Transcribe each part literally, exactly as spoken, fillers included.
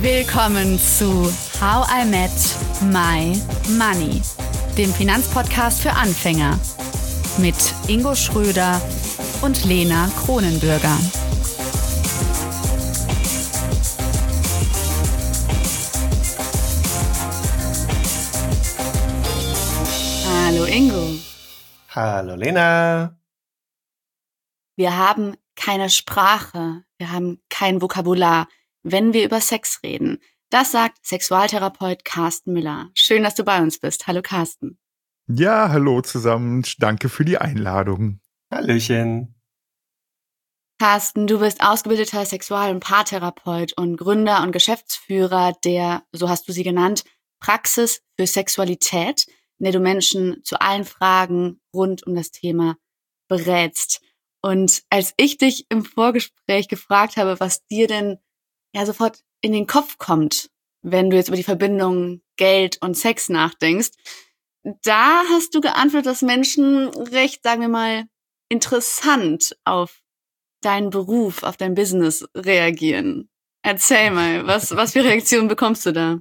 Willkommen zu How I Met My Money, dem Finanzpodcast für Anfänger mit Ingo Schröder und Lena Kronenbürger. Hallo Ingo. Hallo Lena. Wir haben keine Sprache, wir haben kein Vokabular, wenn wir über Sex reden. Das sagt Sexualtherapeut Carsten Müller. Schön, dass du bei uns bist. Hallo Carsten. Ja, hallo zusammen. Danke für die Einladung. Hallöchen. Carsten, du bist ausgebildeter Sexual- und Paartherapeut und Gründer und Geschäftsführer der, so hast du sie genannt, Praxis für Sexualität, in der du Menschen zu allen Fragen rund um das Thema berätst. Und als ich dich im Vorgespräch gefragt habe, was dir denn ja sofort in den Kopf kommt, wenn du jetzt über die Verbindung Geld und Sex nachdenkst, da hast du geantwortet, dass Menschen recht, sagen wir mal, interessant auf deinen Beruf, auf dein Business reagieren. Erzähl mal, was, was für Reaktionen bekommst du da?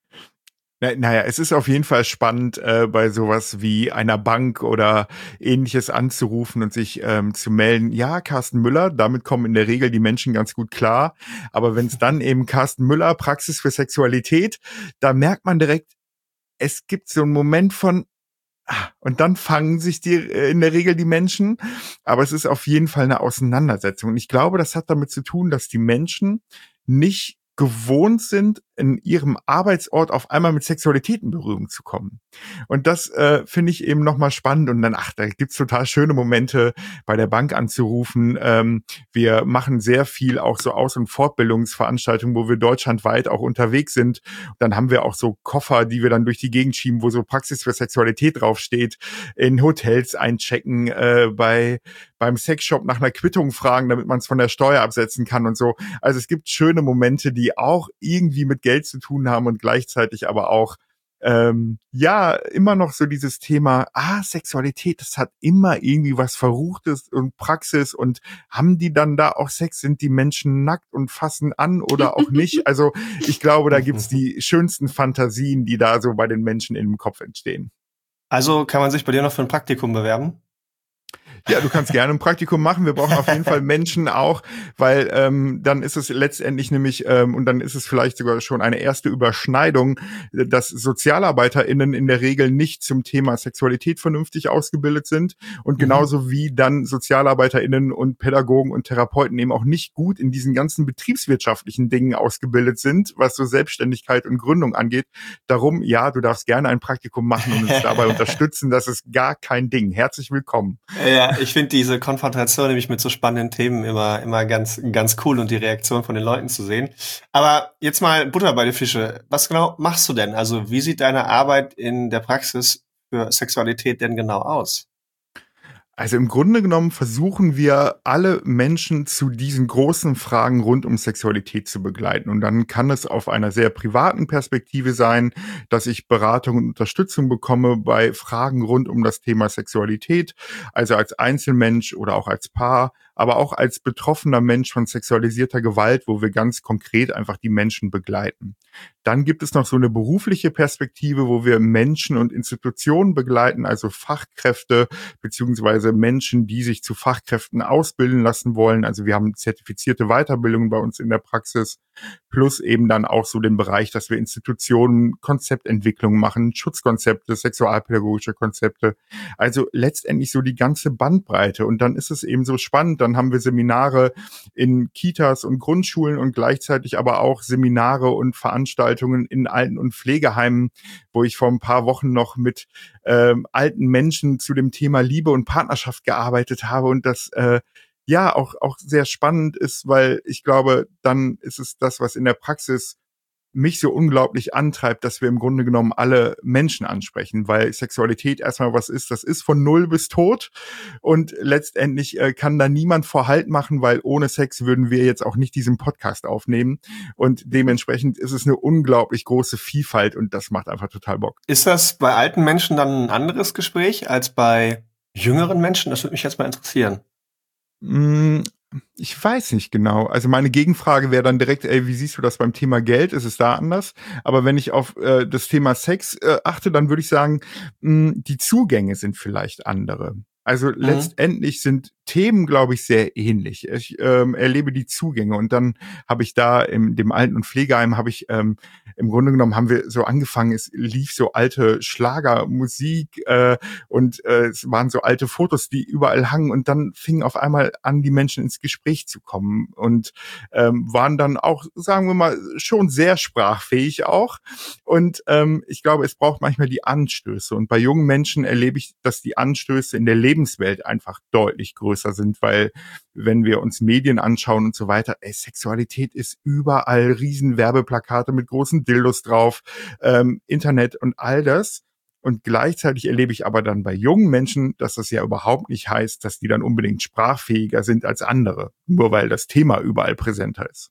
Na, naja, es ist auf jeden Fall spannend, äh, bei sowas wie einer Bank oder Ähnliches anzurufen und sich ähm, zu melden. Ja, Carsten Müller, damit kommen in der Regel die Menschen ganz gut klar. Aber wenn es dann eben Carsten Müller, Praxis für Sexualität, da merkt man direkt, es gibt so einen Moment von, ah, und dann fangen sich die äh, in der Regel die Menschen. Aber es ist auf jeden Fall eine Auseinandersetzung. Und ich glaube, das hat damit zu tun, dass die Menschen nicht gewohnt sind, in ihrem Arbeitsort auf einmal mit Sexualität in Berührung zu kommen. Und das äh, finde ich eben nochmal spannend. Und dann, ach, da gibt's total schöne Momente, bei der Bank anzurufen. Ähm, wir machen sehr viel auch so Aus- und Fortbildungsveranstaltungen, wo wir deutschlandweit auch unterwegs sind. Dann haben wir auch so Koffer, die wir dann durch die Gegend schieben, wo so Praxis für Sexualität draufsteht, in Hotels einchecken, äh, bei beim Sexshop nach einer Quittung fragen, damit man es von der Steuer absetzen kann und so. Also es gibt schöne Momente, die auch irgendwie mit Geld zu tun haben und gleichzeitig aber auch ähm, ja immer noch so dieses Thema, ah, Sexualität, das hat immer irgendwie was Verruchtes und Praxis und haben die dann da auch Sex? Sind die Menschen nackt und fassen an oder auch nicht? Also ich glaube, da gibt's die schönsten Fantasien, die da so bei den Menschen im Kopf entstehen. Also kann man sich bei dir noch für ein Praktikum bewerben? Ja, du kannst gerne ein Praktikum machen. Wir brauchen auf jeden Fall Menschen auch, weil ähm, dann ist es letztendlich nämlich, ähm, und dann ist es vielleicht sogar schon eine erste Überschneidung, dass SozialarbeiterInnen in der Regel nicht zum Thema Sexualität vernünftig ausgebildet sind und genauso mhm. wie dann SozialarbeiterInnen und Pädagogen und Therapeuten eben auch nicht gut in diesen ganzen betriebswirtschaftlichen Dingen ausgebildet sind, was so Selbstständigkeit und Gründung angeht. Darum, ja, du darfst gerne ein Praktikum machen und uns dabei unterstützen. Das ist gar kein Ding. Herzlich willkommen. Ja, ich finde diese Konfrontation nämlich mit so spannenden Themen immer immer ganz ganz cool und die Reaktion von den Leuten zu sehen. Aber jetzt mal Butter bei die Fische. Was genau machst du denn? Also wie sieht deine Arbeit in der Praxis für Sexualität denn genau aus? Also im Grunde genommen versuchen wir alle Menschen zu diesen großen Fragen rund um Sexualität zu begleiten. Und dann kann es auf einer sehr privaten Perspektive sein, dass ich Beratung und Unterstützung bekomme bei Fragen rund um das Thema Sexualität, also als Einzelmensch oder auch als Paar, aber auch als betroffener Mensch von sexualisierter Gewalt, wo wir ganz konkret einfach die Menschen begleiten. Dann gibt es noch so eine berufliche Perspektive, wo wir Menschen und Institutionen begleiten, also Fachkräfte beziehungsweise Menschen, die sich zu Fachkräften ausbilden lassen wollen. Also wir haben zertifizierte Weiterbildungen bei uns in der Praxis, plus eben dann auch so den Bereich, dass wir Institutionen Konzeptentwicklung machen, Schutzkonzepte, sexualpädagogische Konzepte. Also letztendlich so die ganze Bandbreite. Und dann ist es eben so spannend, dann haben wir Seminare in Kitas und Grundschulen und gleichzeitig aber auch Seminare und Veranstaltungen in Alten- und Pflegeheimen, wo ich vor ein paar Wochen noch mit ähm, alten Menschen zu dem Thema Liebe und Partnerschaft gearbeitet habe und das äh, ja auch auch sehr spannend ist, weil ich glaube, dann ist es das, was in der Praxis mich so unglaublich antreibt, dass wir im Grunde genommen alle Menschen ansprechen, weil Sexualität erstmal was ist, das ist von null bis tot und letztendlich äh, kann da niemand Vorhalt machen, weil ohne Sex würden wir jetzt auch nicht diesen Podcast aufnehmen und dementsprechend ist es eine unglaublich große Vielfalt und das macht einfach total Bock. Ist das bei alten Menschen dann ein anderes Gespräch als bei jüngeren Menschen? Das würde mich jetzt mal interessieren. Mm, Ich weiß nicht genau. Also meine Gegenfrage wäre dann direkt, ey, wie siehst du das beim Thema Geld? Ist es da anders? Aber wenn ich auf äh, das Thema Sex äh, achte, dann würde ich sagen, mh, die Zugänge sind vielleicht andere. Also Mhm. letztendlich sind Themen, glaube ich, sehr ähnlich. Ich ähm, erlebe die Zugänge und dann habe ich da in dem Alten- und Pflegeheim habe ich ähm, im Grunde genommen haben wir so angefangen, es lief so alte Schlagermusik äh, und äh, es waren so alte Fotos, die überall hangen und dann fingen auf einmal an, die Menschen ins Gespräch zu kommen und ähm, waren dann auch, sagen wir mal, schon sehr sprachfähig auch. Und ähm, ich glaube, es braucht manchmal die Anstöße. Und bei jungen Menschen erlebe ich, dass die Anstöße in der Lebenswelt einfach deutlich größer sind, weil wenn wir uns Medien anschauen und so weiter, ey, Sexualität ist überall, riesen Werbeplakate mit großen Dildos drauf, ähm, Internet und all das. Und gleichzeitig erlebe ich aber dann bei jungen Menschen, dass das ja überhaupt nicht heißt, dass die dann unbedingt sprachfähiger sind als andere, nur weil das Thema überall präsenter ist.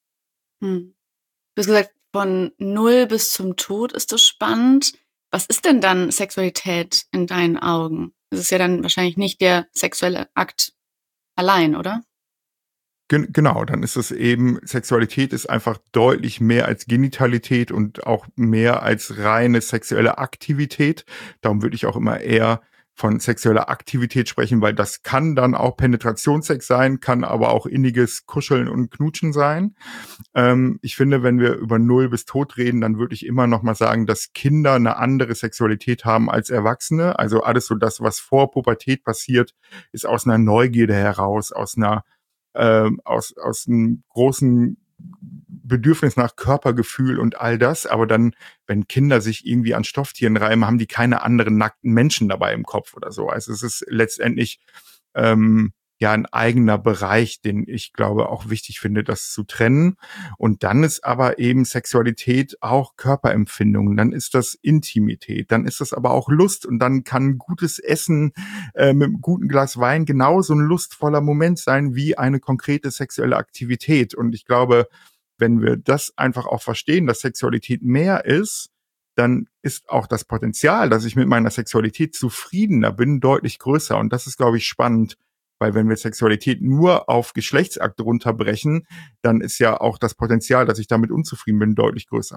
Hm. Du hast gesagt, von null bis zum Tod ist das spannend. Was ist denn dann Sexualität in deinen Augen? Es ist ja dann wahrscheinlich nicht der sexuelle Akt allein, oder? Gen- Genau, dann ist es eben, Sexualität ist einfach deutlich mehr als Genitalität und auch mehr als reine sexuelle Aktivität. Darum würde ich auch immer eher von sexueller Aktivität sprechen, weil das kann dann auch Penetrationssex sein, kann aber auch inniges Kuscheln und Knutschen sein. Ähm, ich finde, wenn wir über Null bis Tod reden, dann würde ich immer noch mal sagen, dass Kinder eine andere Sexualität haben als Erwachsene. Also alles so das, was vor Pubertät passiert, ist aus einer Neugierde heraus, aus einer ähm, aus aus einem großen Bedürfnis nach Körpergefühl und all das. Aber dann, wenn Kinder sich irgendwie an Stofftieren reiben, haben die keine anderen nackten Menschen dabei im Kopf oder so. Also es ist letztendlich ähm, ja ein eigener Bereich, den ich glaube auch wichtig finde, das zu trennen. Und dann ist aber eben Sexualität auch Körperempfindung, dann ist das Intimität, dann ist das aber auch Lust und dann kann gutes Essen äh, mit einem guten Glas Wein genauso ein lustvoller Moment sein wie eine konkrete sexuelle Aktivität. Und ich glaube, wenn wir das einfach auch verstehen, dass Sexualität mehr ist, dann ist auch das Potenzial, dass ich mit meiner Sexualität zufriedener bin, deutlich größer. Und das ist, glaube ich, spannend, weil wenn wir Sexualität nur auf Geschlechtsakt runterbrechen, dann ist ja auch das Potenzial, dass ich damit unzufrieden bin, deutlich größer.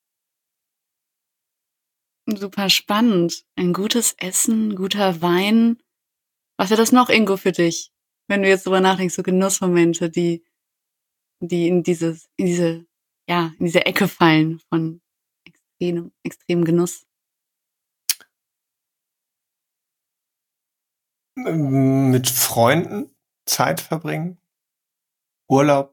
Super spannend. Ein gutes Essen, guter Wein. Was wäre das noch, Ingo, für dich? Wenn du jetzt drüber nachdenkst, so Genussmomente, die, die in dieses, in diese, ja, in diese Ecke fallen von extrem, extremem Genuss. Ähm, Mit Freunden Zeit verbringen, Urlaub,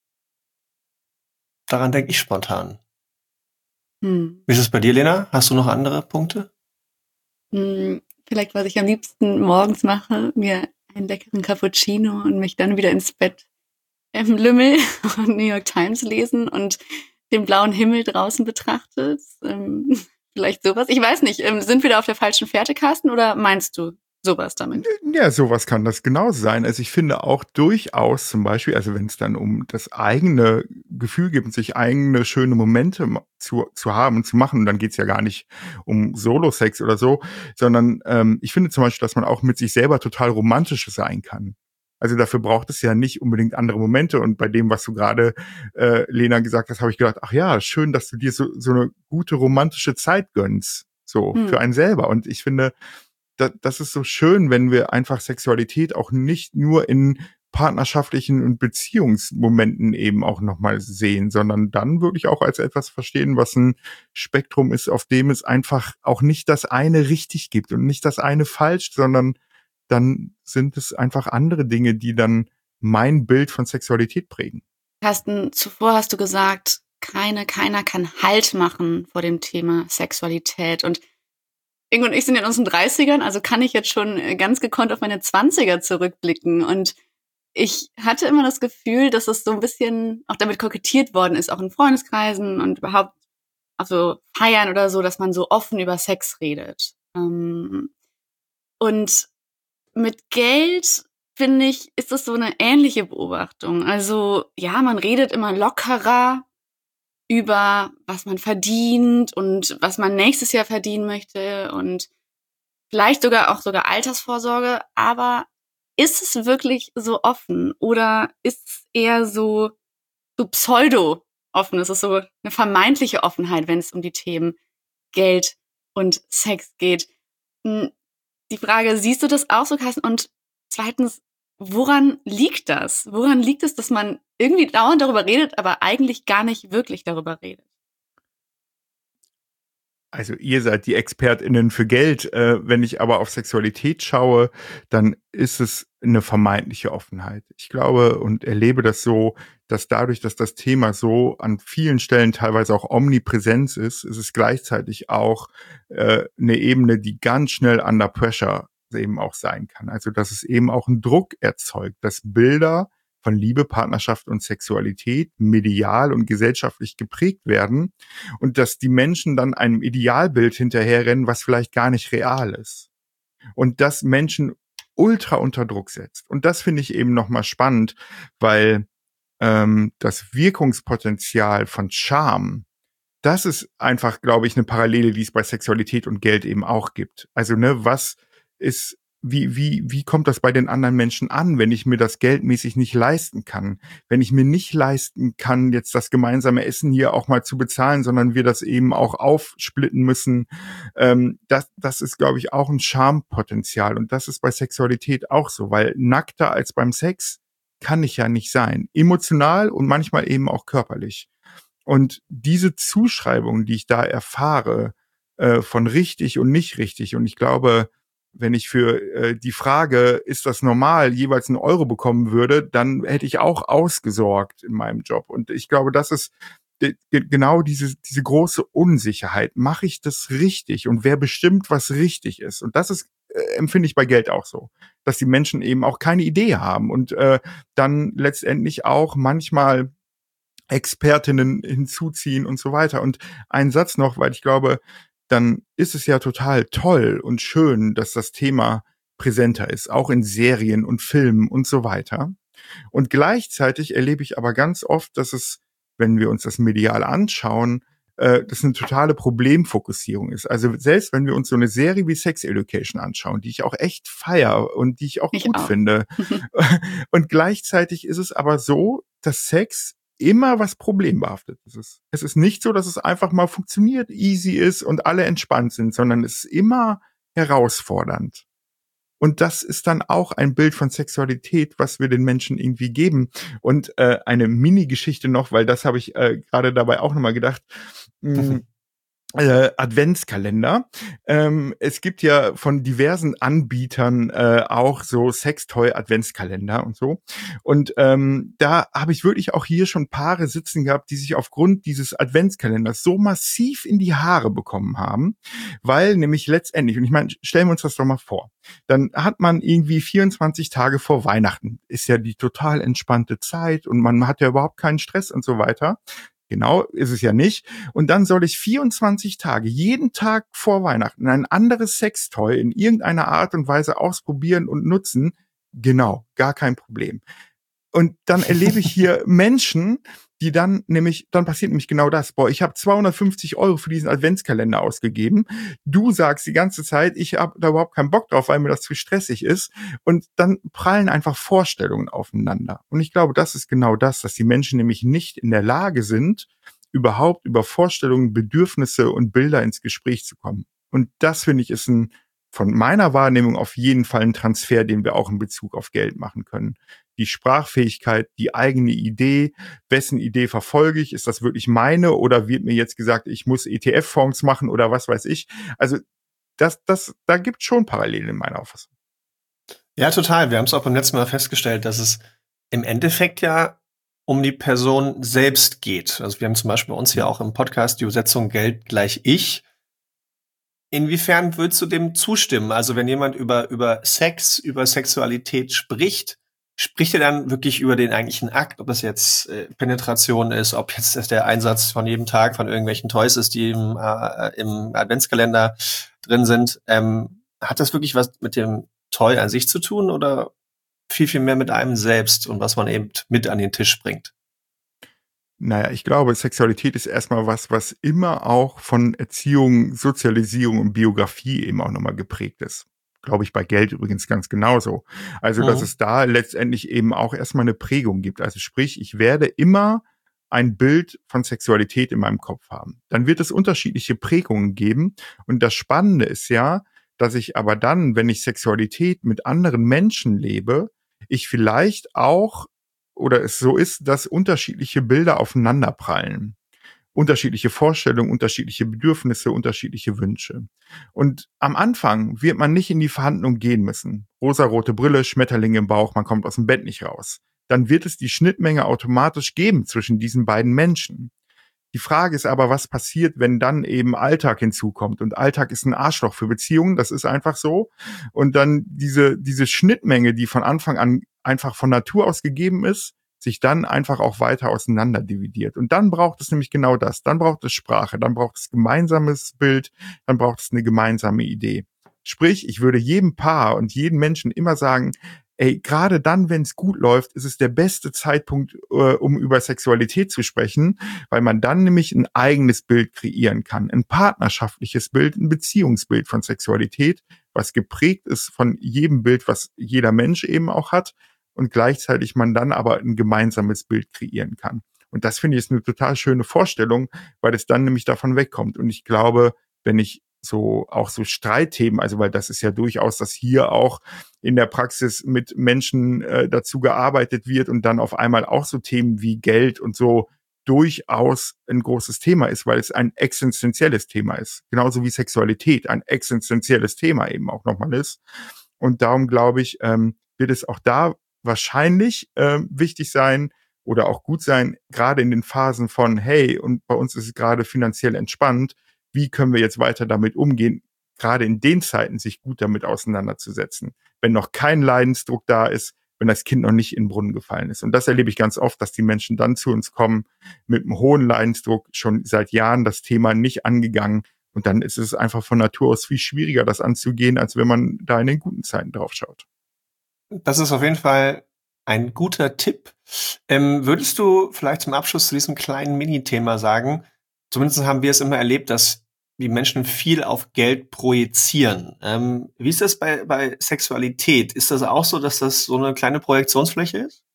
daran denke ich spontan. Hm. Wie ist es bei dir, Lena? Hast du noch andere Punkte? Hm, vielleicht, was ich am liebsten morgens mache, mir einen leckeren Cappuccino und mich dann wieder ins Bett ähm, lümmel und New York Times lesen und den blauen Himmel draußen betrachtet. Ähm, vielleicht sowas. Ich weiß nicht, ähm, sind wir da auf der falschen Fährte, Carsten, oder meinst du sowas damit? Ja, sowas kann das genauso sein. Also ich finde auch durchaus zum Beispiel, also wenn es dann um das eigene Gefühl geht, sich eigene schöne Momente zu, zu haben und zu machen, und dann geht's ja gar nicht um Solo-Sex oder so, sondern ähm, ich finde zum Beispiel, dass man auch mit sich selber total romantisch sein kann. Also dafür braucht es ja nicht unbedingt andere Momente. Und bei dem, was du gerade, äh, Lena, gesagt hast, habe ich gedacht, ach ja, schön, dass du dir so, so eine gute romantische Zeit gönnst, so Hm. für einen selber. Und ich finde, da, das ist so schön, wenn wir einfach Sexualität auch nicht nur in partnerschaftlichen und Beziehungsmomenten eben auch nochmal sehen, sondern dann wirklich auch als etwas verstehen, was ein Spektrum ist, auf dem es einfach auch nicht das eine richtig gibt und nicht das eine falsch, sondern dann sind es einfach andere Dinge, die dann mein Bild von Sexualität prägen. Carsten, zuvor hast du gesagt, keine, keiner kann Halt machen vor dem Thema Sexualität. Und Ingo und ich sind in unseren dreißigern, also kann ich jetzt schon ganz gekonnt auf meine zwanziger zurückblicken. Und ich hatte immer das Gefühl, dass es so ein bisschen auch damit kokettiert worden ist, auch in Freundeskreisen und überhaupt auf so Feiern oder so, dass man so offen über Sex redet. Und mit Geld, finde ich, ist das so eine ähnliche Beobachtung. Also ja, man redet immer lockerer über, was man verdient und was man nächstes Jahr verdienen möchte und vielleicht sogar auch sogar Altersvorsorge. Aber ist es wirklich so offen oder ist es eher so, so pseudo-offen? Es ist so eine vermeintliche Offenheit, wenn es um die Themen Geld und Sex geht. Die Frage, siehst du das auch so, Carsten? Und zweitens, woran liegt das? Woran liegt es, dass man irgendwie dauernd darüber redet, aber eigentlich gar nicht wirklich darüber redet? Also ihr seid die ExpertInnen für Geld. Äh, wenn ich aber auf Sexualität schaue, dann ist es eine vermeintliche Offenheit. Ich glaube und erlebe das so, dass dadurch, dass das Thema so an vielen Stellen teilweise auch omnipräsent ist, ist es gleichzeitig auch äh, eine Ebene, die ganz schnell under pressure eben auch sein kann. Also dass es eben auch einen Druck erzeugt, dass Bilder von Liebe, Partnerschaft und Sexualität medial und gesellschaftlich geprägt werden und dass die Menschen dann einem Idealbild hinterherrennen, was vielleicht gar nicht real ist. Und das Menschen ultra unter Druck setzt. Und das finde ich eben nochmal spannend, weil ähm, das Wirkungspotenzial von Scham, das ist einfach, glaube ich, eine Parallele, die es bei Sexualität und Geld eben auch gibt. Also, ne, was ist Wie, wie, wie kommt das bei den anderen Menschen an, wenn ich mir das geldmäßig nicht leisten kann? Wenn ich mir nicht leisten kann, jetzt das gemeinsame Essen hier auch mal zu bezahlen, sondern wir das eben auch aufsplitten müssen, ähm, das, das ist, glaube ich, auch ein Schampotenzial. Und das ist bei Sexualität auch so, weil nackter als beim Sex kann ich ja nicht sein. Emotional und manchmal eben auch körperlich. Und diese Zuschreibung, die ich da erfahre, äh, von richtig und nicht richtig, und ich glaube, wenn ich für äh, die Frage, ist das normal, jeweils einen Euro bekommen würde, dann hätte ich auch ausgesorgt in meinem Job. Und ich glaube, das ist de- genau diese, diese große Unsicherheit. Mache ich das richtig? Und wer bestimmt, was richtig ist? Und das ist, äh, empfinde ich bei Geld auch so, dass die Menschen eben auch keine Idee haben und äh, dann letztendlich auch manchmal Expertinnen hinzuziehen und so weiter. Und ein Satz noch, weil ich glaube, dann ist es ja total toll und schön, dass das Thema präsenter ist, auch in Serien und Filmen und so weiter. Und gleichzeitig erlebe ich aber ganz oft, dass es, wenn wir uns das medial anschauen, äh, das eine totale Problemfokussierung ist. Also selbst wenn wir uns so eine Serie wie Sex Education anschauen, die ich auch echt feier und die ich auch Ich gut auch. finde. Und gleichzeitig ist es aber so, dass Sex immer was problembehaftetes ist. Es ist nicht so, dass es einfach mal funktioniert, easy ist und alle entspannt sind, sondern es ist immer herausfordernd. Und das ist dann auch ein Bild von Sexualität, was wir den Menschen irgendwie geben. Und äh, eine Mini-Geschichte noch, weil das habe ich äh, gerade dabei auch nochmal gedacht. Mh, Äh, Adventskalender. Ähm, es gibt ja von diversen Anbietern äh, auch so Sextoy-Adventskalender und so. Und ähm, da habe ich wirklich auch hier schon Paare sitzen gehabt, die sich aufgrund dieses Adventskalenders so massiv in die Haare bekommen haben, weil nämlich letztendlich, und ich meine, stellen wir uns das doch mal vor, dann hat man irgendwie vierundzwanzig Tage vor Weihnachten, ist ja die total entspannte Zeit und man hat ja überhaupt keinen Stress und so weiter. Genau, ist es ja nicht. Und dann soll ich vierundzwanzig Tage, jeden Tag vor Weihnachten, ein anderes Sextoy in irgendeiner Art und Weise ausprobieren und nutzen. Genau, gar kein Problem. Und dann erlebe ich hier Menschen, die dann nämlich, dann passiert nämlich genau das. Boah, ich habe zweihundertfünfzig Euro für diesen Adventskalender ausgegeben. Du sagst die ganze Zeit, ich habe da überhaupt keinen Bock drauf, weil mir das zu stressig ist. Und dann prallen einfach Vorstellungen aufeinander. Und ich glaube, das ist genau das, dass die Menschen nämlich nicht in der Lage sind, überhaupt über Vorstellungen, Bedürfnisse und Bilder ins Gespräch zu kommen. Und das, finde ich, ist ein, von meiner Wahrnehmung auf jeden Fall ein Transfer, den wir auch in Bezug auf Geld machen können. Die Sprachfähigkeit, die eigene Idee, wessen Idee verfolge ich, ist das wirklich meine oder wird mir jetzt gesagt, ich muss E T F-Fonds machen oder was weiß ich. Also das, das, da gibt es schon Parallelen in meiner Auffassung. Ja, total. Wir haben es auch beim letzten Mal festgestellt, dass es im Endeffekt ja um die Person selbst geht. Also wir haben zum Beispiel bei uns hier auch im Podcast die Übersetzung Geld gleich ich. Inwiefern würdest du dem zustimmen? Also wenn jemand über, über Sex, über Sexualität spricht, spricht er dann wirklich über den eigentlichen Akt, ob das jetzt äh, Penetration ist, ob jetzt das der Einsatz von jedem Tag von irgendwelchen Toys ist, die im, äh, im Adventskalender drin sind. Ähm, hat das wirklich was mit dem Toy an sich zu tun oder viel, viel mehr mit einem selbst und was man eben mit an den Tisch bringt? Naja, ich glaube, Sexualität ist erstmal was, was immer auch von Erziehung, Sozialisierung und Biografie eben auch nochmal geprägt ist. glaube ich, bei Geld übrigens ganz genauso. Also, dass Mhm. es da letztendlich eben auch erstmal eine Prägung gibt. Also sprich, ich werde immer ein Bild von Sexualität in meinem Kopf haben. Dann wird es unterschiedliche Prägungen geben. Und das Spannende ist ja, dass ich aber dann, wenn ich Sexualität mit anderen Menschen lebe, ich vielleicht auch, oder es so ist, dass unterschiedliche Bilder aufeinanderprallen. Unterschiedliche Vorstellungen, unterschiedliche Bedürfnisse, unterschiedliche Wünsche. Und am Anfang wird man nicht in die Verhandlung gehen müssen. Rosarote Brille, Schmetterling im Bauch, man kommt aus dem Bett nicht raus. Dann wird es die Schnittmenge automatisch geben zwischen diesen beiden Menschen. Die Frage ist aber, was passiert, wenn dann eben Alltag hinzukommt? Und Alltag ist ein Arschloch für Beziehungen, das ist einfach so. Und dann diese, diese Schnittmenge, die von Anfang an einfach von Natur aus gegeben ist, sich dann einfach auch weiter auseinander dividiert. Und dann braucht es nämlich genau das. Dann braucht es Sprache, dann braucht es gemeinsames Bild, dann braucht es eine gemeinsame Idee. Sprich, ich würde jedem Paar und jedem Menschen immer sagen, ey, gerade dann, wenn es gut läuft, ist es der beste Zeitpunkt, äh, um über Sexualität zu sprechen, weil man dann nämlich ein eigenes Bild kreieren kann. Ein partnerschaftliches Bild, ein Beziehungsbild von Sexualität, was geprägt ist von jedem Bild, was jeder Mensch eben auch hat, und gleichzeitig man dann aber ein gemeinsames Bild kreieren kann. Und das finde ich ist eine total schöne Vorstellung, weil es dann nämlich davon wegkommt. Und ich glaube, wenn ich so auch so Streitthemen, also weil das ist ja durchaus, dass hier auch in der Praxis mit Menschen äh, dazu gearbeitet wird und dann auf einmal auch so Themen wie Geld und so durchaus ein großes Thema ist, weil es ein existenzielles Thema ist. Genauso wie Sexualität ein existenzielles Thema eben auch nochmal ist. Und darum glaube ich, ähm, wird es auch da wahrscheinlich äh, wichtig sein oder auch gut sein, gerade in den Phasen von, hey, und bei uns ist es gerade finanziell entspannt, wie können wir jetzt weiter damit umgehen, gerade in den Zeiten sich gut damit auseinanderzusetzen, wenn noch kein Leidensdruck da ist, wenn das Kind noch nicht in den Brunnen gefallen ist. Und das erlebe ich ganz oft, dass die Menschen dann zu uns kommen mit einem hohen Leidensdruck, schon seit Jahren das Thema nicht angegangen. Und dann ist es einfach von Natur aus viel schwieriger, das anzugehen, als wenn man da in den guten Zeiten drauf schaut. Das ist auf jeden Fall ein guter Tipp. Ähm, würdest du vielleicht zum Abschluss zu diesem kleinen Mini-Thema sagen, zumindest haben wir es immer erlebt, dass die Menschen viel auf Geld projizieren. Ähm, wie ist das bei, bei Sexualität? Ist das auch so, dass das so eine kleine Projektionsfläche ist?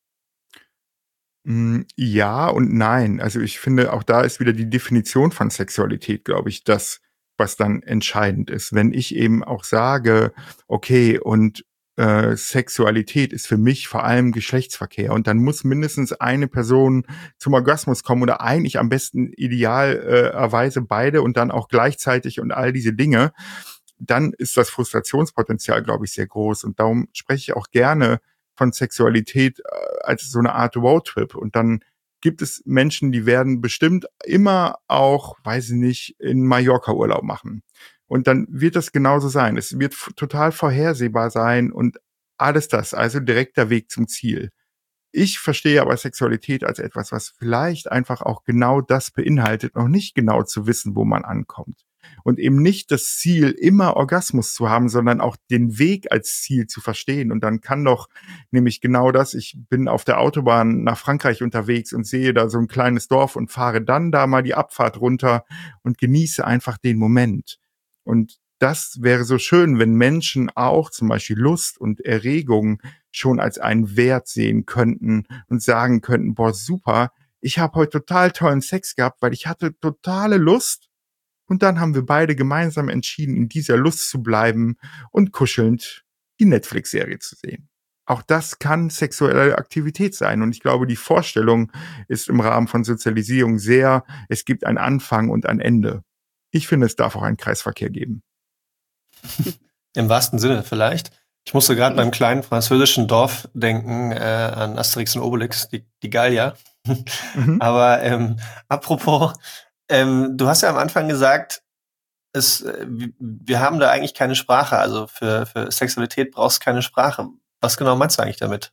Ja und nein. Also ich finde, auch da ist wieder die Definition von Sexualität, glaube ich, das, was dann entscheidend ist. Wenn ich eben auch sage, okay, und äh, Sexualität ist für mich vor allem Geschlechtsverkehr und dann muss mindestens eine Person zum Orgasmus kommen oder eigentlich am besten idealerweise beide und dann auch gleichzeitig und all diese Dinge, dann ist das Frustrationspotenzial, glaube ich, sehr groß. Und darum spreche ich auch gerne von Sexualität äh, als so eine Art Roadtrip. Und dann gibt es Menschen, die werden bestimmt immer auch, weiß ich nicht, in Mallorca Urlaub machen. Und dann wird das genauso sein. Es wird f- total vorhersehbar sein und alles das, also direkter Weg zum Ziel. Ich verstehe aber Sexualität als etwas, was vielleicht einfach auch genau das beinhaltet, noch nicht genau zu wissen, wo man ankommt. Und eben nicht das Ziel, immer Orgasmus zu haben, sondern auch den Weg als Ziel zu verstehen. Und dann kann doch nämlich genau das, ich bin auf der Autobahn nach Frankreich unterwegs und sehe da so ein kleines Dorf und fahre dann da mal die Abfahrt runter und genieße einfach den Moment. Und das wäre so schön, wenn Menschen auch zum Beispiel Lust und Erregung schon als einen Wert sehen könnten und sagen könnten, boah, super, ich habe heute total tollen Sex gehabt, weil ich hatte totale Lust. Und dann haben wir beide gemeinsam entschieden, in dieser Lust zu bleiben und kuschelnd die Netflix-Serie zu sehen. Auch das kann sexuelle Aktivität sein. Und ich glaube, die Vorstellung ist im Rahmen von Sozialisierung sehr, es gibt einen Anfang und ein Ende. Ich finde, es darf auch einen Kreisverkehr geben. Im wahrsten Sinne vielleicht. Ich musste gerade beim kleinen französischen Dorf denken, äh, an Asterix und Obelix, die, die Gallier. Mhm. Aber ähm, apropos, ähm, du hast ja am Anfang gesagt, es, äh, wir haben da eigentlich keine Sprache. Also für, für Sexualität brauchst du keine Sprache. Was genau meinst du eigentlich damit?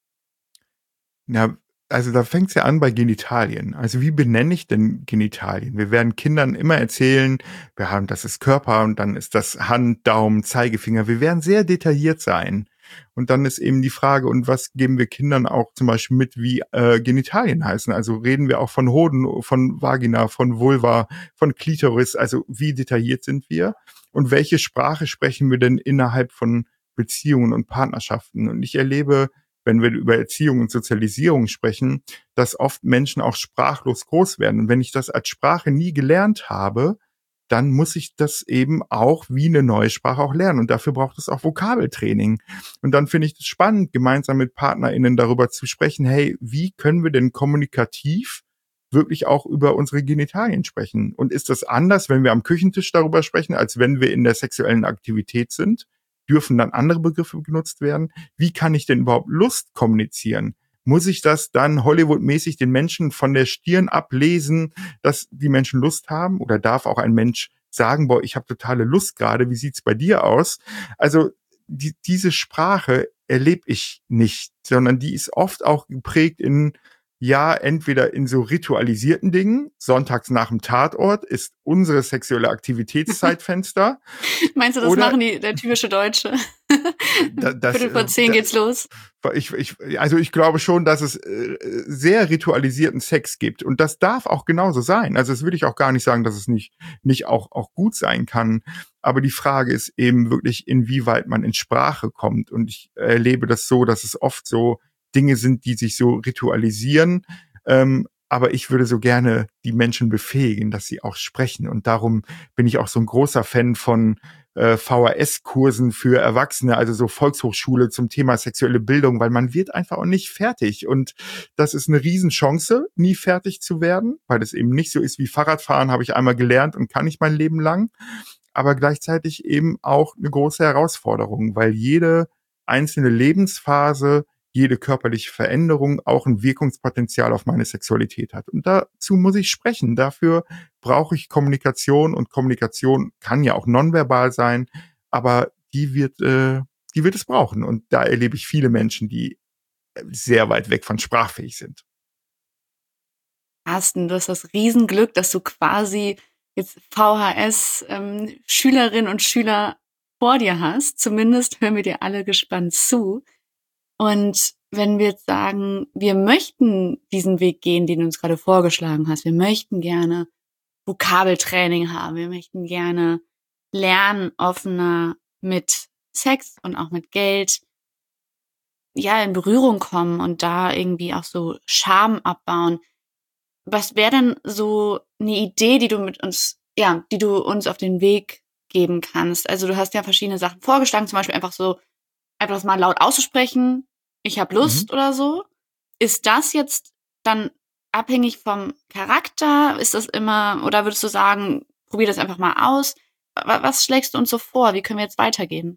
Ja, also da fängt es ja an bei Genitalien. Also wie benenne ich denn Genitalien? Wir werden Kindern immer erzählen, wir haben, das ist Körper und dann ist das Hand, Daumen, Zeigefinger. Wir werden sehr detailliert sein. Und dann ist eben die Frage, und was geben wir Kindern auch zum Beispiel mit, wie äh, Genitalien heißen? Also reden wir auch von Hoden, von Vagina, von Vulva, von Klitoris, also wie detailliert sind wir? Und welche Sprache sprechen wir denn innerhalb von Beziehungen und Partnerschaften? Und ich erlebe, wenn wir über Erziehung und Sozialisierung sprechen, dass oft Menschen auch sprachlos groß werden. Und wenn ich das als Sprache nie gelernt habe, dann muss ich das eben auch wie eine neue Sprache auch lernen. Und dafür braucht es auch Vokabeltraining. Und dann finde ich es spannend, gemeinsam mit PartnerInnen darüber zu sprechen, hey, wie können wir denn kommunikativ wirklich auch über unsere Genitalien sprechen? Und ist das anders, wenn wir am Küchentisch darüber sprechen, als wenn wir in der sexuellen Aktivität sind? Dürfen dann andere Begriffe genutzt werden? Wie kann ich denn überhaupt Lust kommunizieren? Muss ich das dann Hollywood-mäßig den Menschen von der Stirn ablesen, dass die Menschen Lust haben? Oder darf auch ein Mensch sagen, boah, ich habe totale Lust gerade, wie sieht's bei dir aus? Also die, diese Sprache erlebe ich nicht, sondern die ist oft auch geprägt in, ja, entweder in so ritualisierten Dingen, sonntags nach dem Tatort ist unsere sexuelle Aktivitätszeitfenster. Meinst du, das Oder, machen die, der typische Deutsche? da, das, Viertel vor zehn da, geht's los. Ich, ich, also ich glaube schon, dass es äh, sehr ritualisierten Sex gibt. Und das darf auch genauso sein. Also das würde ich auch gar nicht sagen, dass es nicht, nicht auch, auch gut sein kann. Aber die Frage ist eben wirklich, inwieweit man in Sprache kommt. Und ich erlebe das so, dass es oft so Dinge sind, die sich so ritualisieren. Ähm, aber ich würde so gerne die Menschen befähigen, dass sie auch sprechen. Und darum bin ich auch so ein großer Fan von äh, V H S-Kursen für Erwachsene, also so Volkshochschule zum Thema sexuelle Bildung, weil man wird einfach auch nicht fertig. Und das ist eine Riesenchance, nie fertig zu werden, weil es eben nicht so ist wie Fahrradfahren, habe ich einmal gelernt und kann ich mein Leben lang. Aber gleichzeitig eben auch eine große Herausforderung, weil jede einzelne Lebensphase, jede körperliche Veränderung auch ein Wirkungspotenzial auf meine Sexualität hat. Und dazu muss ich sprechen. Dafür brauche ich Kommunikation und Kommunikation kann ja auch nonverbal sein, aber die wird, äh, die wird es brauchen. Und da erlebe ich viele Menschen, die sehr weit weg von sprachfähig sind. Carsten, du hast das Riesenglück, dass du quasi jetzt V H S ähm, Schülerinnen und Schüler vor dir hast. Zumindest hören wir dir alle gespannt zu. Und wenn wir jetzt sagen, wir möchten diesen Weg gehen, den du uns gerade vorgeschlagen hast, wir möchten gerne Vokabeltraining haben, wir möchten gerne lernen, offener mit Sex und auch mit Geld, ja, in Berührung kommen und da irgendwie auch so Scham abbauen. Was wäre denn so eine Idee, die du mit uns, ja, die du uns auf den Weg geben kannst? Also du hast ja verschiedene Sachen vorgeschlagen, zum Beispiel einfach so, einfach das mal laut auszusprechen, ich habe Lust mhm. oder so. Ist das jetzt dann abhängig vom Charakter? Ist das immer, oder würdest du sagen, probier das einfach mal aus? Was schlägst du uns so vor? Wie können wir jetzt weitergehen?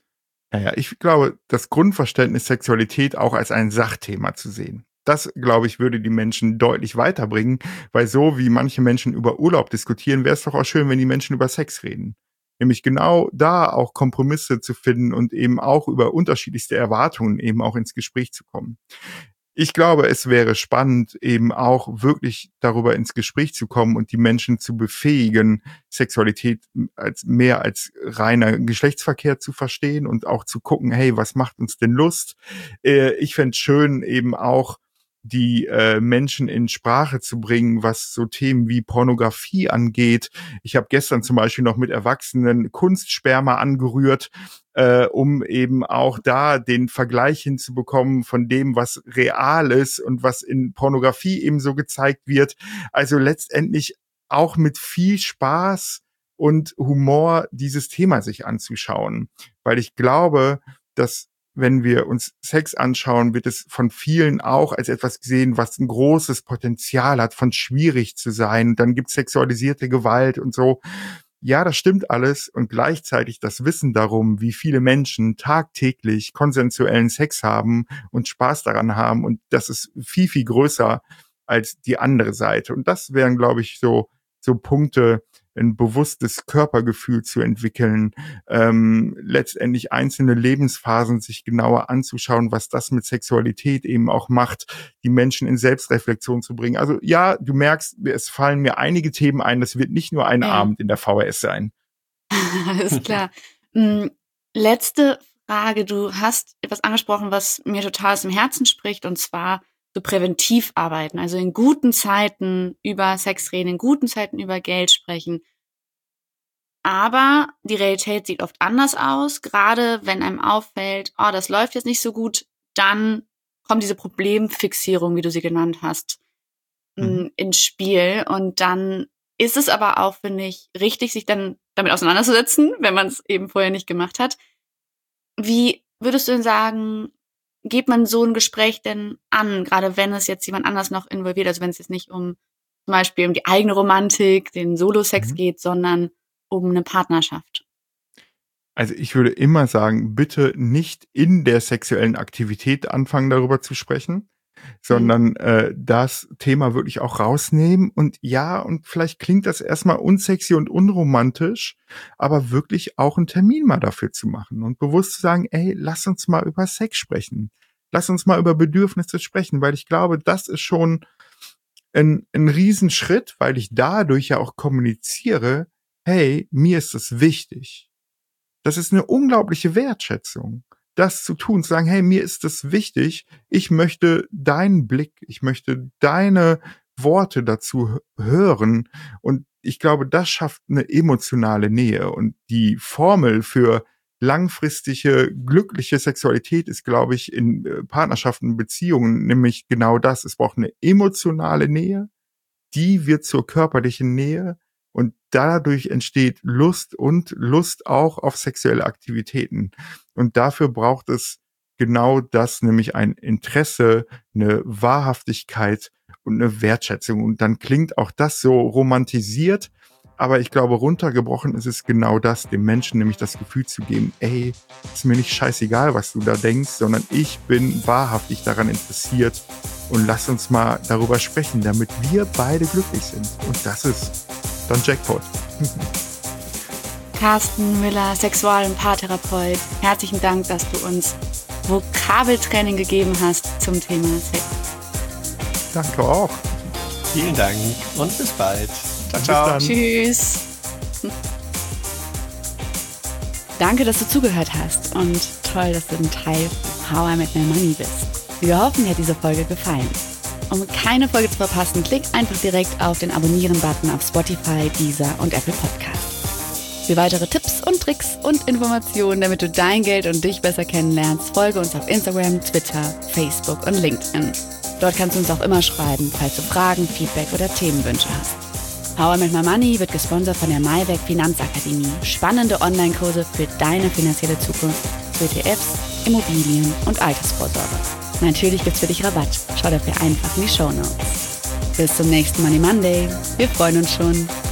Naja, ich glaube, das Grundverständnis Sexualität auch als ein Sachthema zu sehen. Das, glaube ich, würde die Menschen deutlich weiterbringen, weil so wie manche Menschen über Urlaub diskutieren, wäre es doch auch schön, wenn die Menschen über Sex reden. Nämlich genau da auch Kompromisse zu finden und eben auch über unterschiedlichste Erwartungen eben auch ins Gespräch zu kommen. Ich glaube, es wäre spannend, eben auch wirklich darüber ins Gespräch zu kommen und die Menschen zu befähigen, Sexualität als mehr als reiner Geschlechtsverkehr zu verstehen und auch zu gucken, hey, was macht uns denn Lust? Äh, ich fände es schön, eben auch die äh, Menschen in Sprache zu bringen, was so Themen wie Pornografie angeht. Ich habe gestern zum Beispiel noch mit Erwachsenen Kunstsperma angerührt, äh, um eben auch da den Vergleich hinzubekommen von dem, was real ist und was in Pornografie eben so gezeigt wird. Also letztendlich auch mit viel Spaß und Humor dieses Thema sich anzuschauen, weil ich glaube, dass wenn wir uns Sex anschauen, wird es von vielen auch als etwas gesehen, was ein großes Potenzial hat, von schwierig zu sein. Dann gibt es sexualisierte Gewalt und so. Ja, das stimmt alles. Und gleichzeitig das Wissen darum, wie viele Menschen tagtäglich konsensuellen Sex haben und Spaß daran haben. Und das ist viel, viel größer als die andere Seite. Und das wären, glaube ich, so, so Punkte, ein bewusstes Körpergefühl zu entwickeln, ähm, letztendlich einzelne Lebensphasen sich genauer anzuschauen, was das mit Sexualität eben auch macht, die Menschen in Selbstreflexion zu bringen. Also ja, du merkst, es fallen mir einige Themen ein, das wird nicht nur ein ja. Abend in der V H S sein. Alles klar. Letzte Frage, du hast etwas angesprochen, was mir total aus dem Herzen spricht, und zwar so präventiv arbeiten, also in guten Zeiten über Sex reden, in guten Zeiten über Geld sprechen. Aber die Realität sieht oft anders aus. Gerade wenn einem auffällt, oh, das läuft jetzt nicht so gut, dann kommt diese Problemfixierung, wie du sie genannt hast, mhm. ins Spiel. Und dann ist es aber auch, finde ich, richtig, sich dann damit auseinanderzusetzen, wenn man es eben vorher nicht gemacht hat. Wie würdest du denn sagen, geht man so ein Gespräch denn an, gerade wenn es jetzt jemand anders noch involviert, also wenn es jetzt nicht um zum Beispiel um die eigene Romantik, den Solo-Sex mhm. geht, sondern um eine Partnerschaft? Also ich würde immer sagen, bitte nicht in der sexuellen Aktivität anfangen, darüber zu sprechen, sondern mhm. äh, das Thema wirklich auch rausnehmen. Und ja, und vielleicht klingt das erstmal unsexy und unromantisch, aber wirklich auch einen Termin mal dafür zu machen und bewusst zu sagen, ey, lass uns mal über Sex sprechen. Lass uns mal über Bedürfnisse sprechen, weil ich glaube, das ist schon ein, ein Riesenschritt, weil ich dadurch ja auch kommuniziere, hey, mir ist das wichtig. Das ist eine unglaubliche Wertschätzung, das zu tun, zu sagen, hey, mir ist das wichtig, ich möchte deinen Blick, ich möchte deine Worte dazu hören und ich glaube, das schafft eine emotionale Nähe und die Formel für langfristige, glückliche Sexualität ist, glaube ich, in Partnerschaften, Beziehungen nämlich genau das. Es braucht eine emotionale Nähe, die wird zur körperlichen Nähe und dadurch entsteht Lust und Lust auch auf sexuelle Aktivitäten. Und dafür braucht es genau das, nämlich ein Interesse, eine Wahrhaftigkeit und eine Wertschätzung. Und dann klingt auch das so romantisiert, aber ich glaube, runtergebrochen ist es genau das, dem Menschen nämlich das Gefühl zu geben, ey, ist mir nicht scheißegal, was du da denkst, sondern ich bin wahrhaftig daran interessiert und lass uns mal darüber sprechen, damit wir beide glücklich sind. Und das ist dann Jackpot. Carsten Müller, Sexual- und Paartherapeut, herzlichen Dank, dass du uns Vokabeltraining gegeben hast zum Thema Sex. Danke auch. Vielen Dank und bis bald. Ciao, ciao. Tschüss. Danke, dass du zugehört hast und toll, dass du ein Teil von How I Met My Money bist. Wir hoffen, dir hat diese Folge gefallen. Um keine Folge zu verpassen, klick einfach direkt auf den Abonnieren-Button auf Spotify, Deezer und Apple Podcasts. Für weitere Tipps und Tricks und Informationen, damit du dein Geld und dich besser kennenlernst, folge uns auf Instagram, Twitter, Facebook und LinkedIn. Dort kannst du uns auch immer schreiben, falls du Fragen, Feedback oder Themenwünsche hast. How I Met My Money wird gesponsert von der Maiweg Finanzakademie. Spannende Online-Kurse für deine finanzielle Zukunft, für E T Fs, Immobilien und Altersvorsorge. Natürlich gibt's für dich Rabatt. Schau dafür einfach in die Shownotes. Bis zum nächsten Money Monday. Wir freuen uns schon.